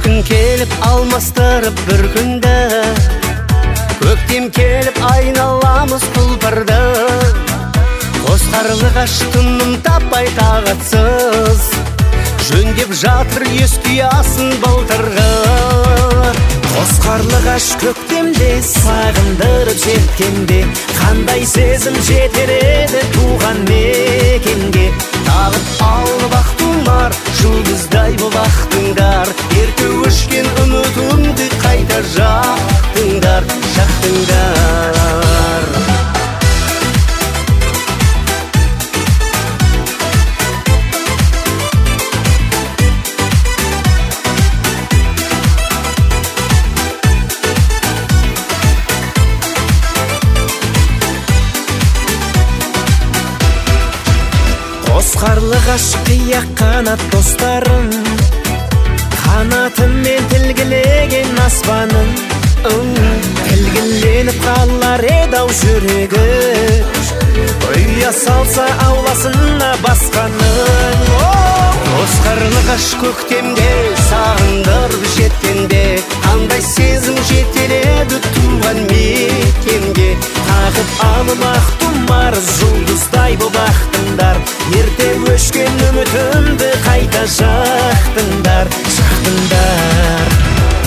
күн келіп алмастырып бір күнді, көктем келіп айналамыз құлпырды. Қос қарлығаш тыным таппай тағатсыз, жөндеп жатыр ескиясын былтырғы. Қос қарлығаш көктемде сағындырып жеткенде, қандай сезім жетер еді туған мекенге. Тағып алып ақ тұмар жұлдыздай боп ақтыңдар, ерте өшкен үмітімді қайта жақтыңдар, жақтыңдар. Қос қарлығаш қияқ қанат достарым, қанатымен тілгілеген аспаным. Тілгіленіп қалар еді-ау жүрегі, ұя салса ауласына басқаның. Қос қарлығаш көктемде сағындырып жеткенде, қандай сезім жетер еді туған мекенге. Тағып алып ақ тұмар жұлдыздай боп ақтыңдар, ерте өшкен үмітімді қайта жақтыңдар, жақтыңдар.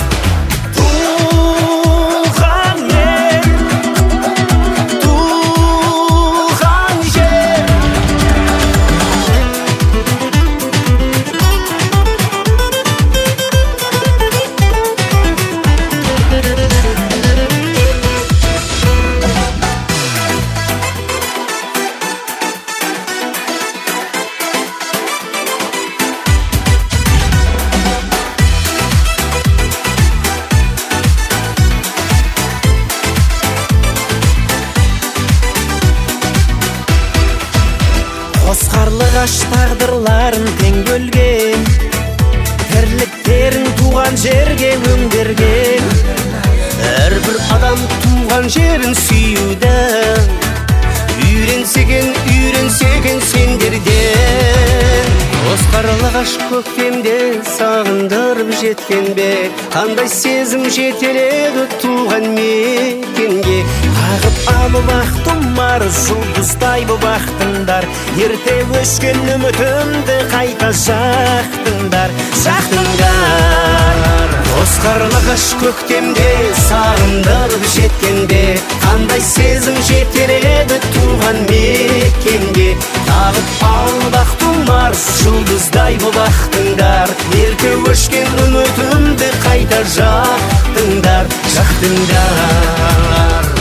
Қос қарлығаш тағдырларын тең бөлген, тірліктерін туған жерге өңдерген. Әрбір адам туған жерін сүюді үйренсеген сендерден. Қос қарлығаш көктемде сағындырып жеткенде, қандай сезім жетер еді туған мекенге. Тағып алып ақ тұмар жұлдыздай боп ақтыңдар, ерте өшкен үмітімді қайта жақтыңдар, жақтыңдар. Қос қарлығаш көктемде сағындырып жеткенде, қандай сезім жетер еді туған мекенге. Тағып алып ақ тұмар жұлдыздай боп ақтыңдар, ерте өшкен үмітімді қайта жақтыңдар, жақтыңдар.